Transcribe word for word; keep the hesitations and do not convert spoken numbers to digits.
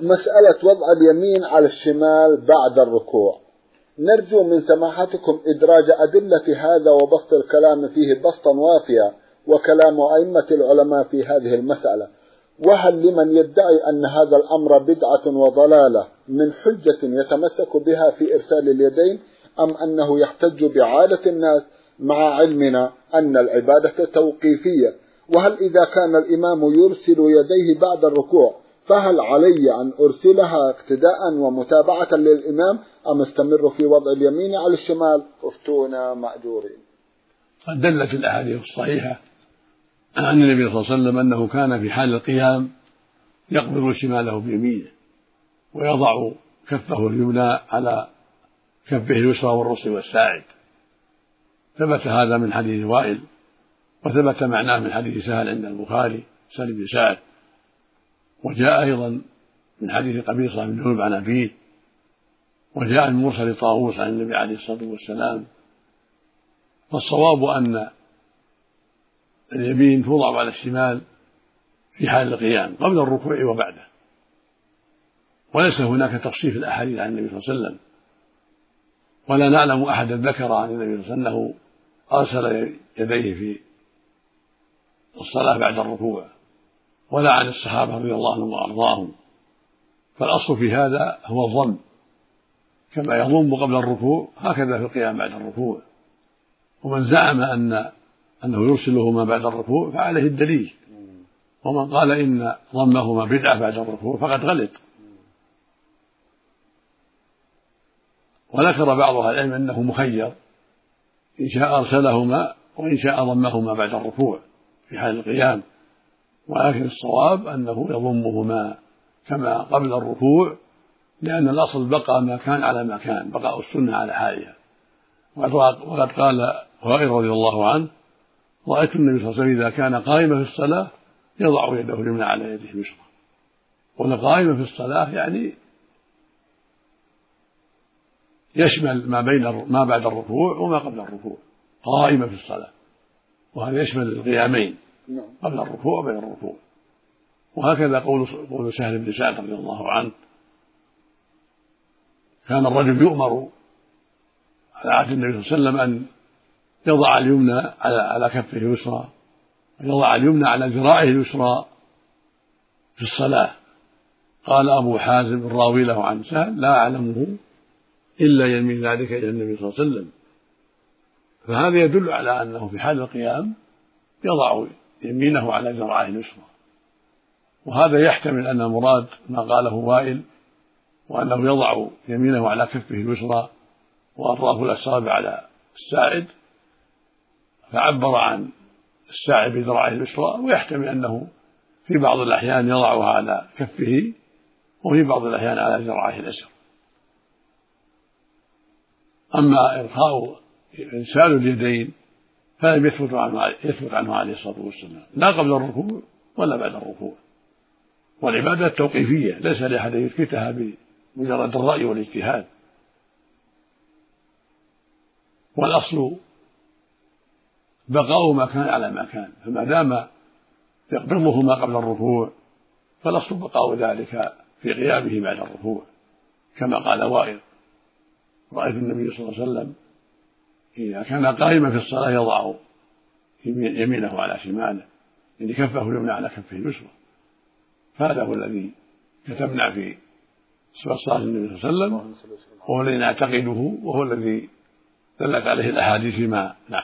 مسألة وضع اليمين على الشمال بعد الركوع، نرجو من سماحتكم إدراج أدلة هذا وبسط الكلام فيه بسطا وافيا، وكلام أئمة العلماء في هذه المسألة. وهل لمن يدعي أن هذا الأمر بدعة وضلالة من حجة يتمسك بها في إرسال اليدين، أم أنه يحتج بعادة الناس مع علمنا أن العبادة توقيفية؟ وهل إذا كان الإمام يرسل يديه بعد الركوع فهل علي أن أرسلها اقتداء ومتابعة للإمام، أم استمر في وضع اليمين على الشمال؟ افتونا مأجورين. قد دلت الأحاديث الصحيحة عن النبي صلى الله عليه وسلم أنه كان في حال القيام يقبض شماله بيمينه ويضع كفه اليمنى على كفه اليسرى والرسل والساعد. ثبت هذا من حديث وائل، وثبت معناه من حديث سهل عند البخاري سهل بن سعد، وجاء أيضا من حديث قبيصة بن ذؤيب عن أبيه، وجاء من مرسل طاووس عن النبي عليه الصلاة والسلام. فالصواب أن اليمين توضع على الشمال في حال القيام قبل الركوع وبعده، وليس هناك تفصيل في الأحاديث عن النبي صلى الله عليه وسلم، ولا نعلم أحدا ذكر عن النبي صلى الله عليه وسلم أنه أرسل يديه في الصلاة بعد الركوع، ولا عن الصحابة رضي الله عنهم وأرضاهم. فالأصل في هذا هو الضم، كما يضم قبل الركوع هكذا في القيام بعد الركوع. ومن زعم أن أنه يرسلهما بعد الركوع فعليه الدليل، ومن قال إن ضمهما بدعة بعد الركوع فقد غلط. وذكر بعض أهل العلم أنه مخير، إن شاء أرسلهما وإن شاء ضمهما بعد الركوع في حال القيام، ولكن الصواب أنه يضمهما كما قبل الركوع، لأن الأصل بقى ما كان على ما كان، بقاء السنة على حالها. وقد قال وائل رضي الله عنه: رأيت النبي صلى الله عليه وسلم إذا كان قائما في الصلاة يضع يده اليمنى على يده اليسرى. قلنا قائما في الصلاة يعني يشمل ما بين ما بعد الركوع وما قبل الركوع، قائما في الصلاة، وهذا يشمل القيامين قبل الركوع وبين الركوع. وهكذا قول قول سهل بن سعد رضي الله عنه: كان الرجل يؤمر على عهد النبي صلى الله عليه وسلم أن يضع اليمنى على على كفه اليسرى، ويضع اليمنى على ذراعه اليسرى في الصلاة. قال أبو حازم الراوي له عن سهل: لا أعلمه إلا ينمي ذلك إلى النبي صلى الله عليه وسلم. فهذا يدل على أنه في حال القيام يضع يمينه على ذراعه اليسرى، وهذا يحتمل أن المراد ما قاله وائل، وأنه يضع يمينه على كفه اليسرى وأطراف الأصابع على الساعد، فعبر عن الساعد بذراعه اليسرى، ويحتمل أنه في بعض الأحيان يضعها على كفه وفي بعض الأحيان على ذراعه اليسرى. أما إرخاء إرسال اليدين فلم يثبت عنه يثبت عنه عليه الصلاة والسلام، لا قبل الركوع ولا بعد الركوع. والعبادة التوقيفية ليس لأحد يثبتها بمجرد الرأي والاجتهاد، والأصل بقاء ما كان على ما كان، فما دام يقبضهما قبل الركوع فالأصل بقاء ذلك في قيامه بعد الركوع، كما قال وائل: رأيت النبي صلى الله عليه وسلم إذا كان قائما في الصلاة يضع يمينه على شماله، يعني كفه اليمنى على كفه اليسرى. فهذا هو الذي كتبنا في صفة صلاة النبي صلى الله عليه وسلم، وهو الذي نعتقده، وهو الذي دلت عليه الأحاديث ما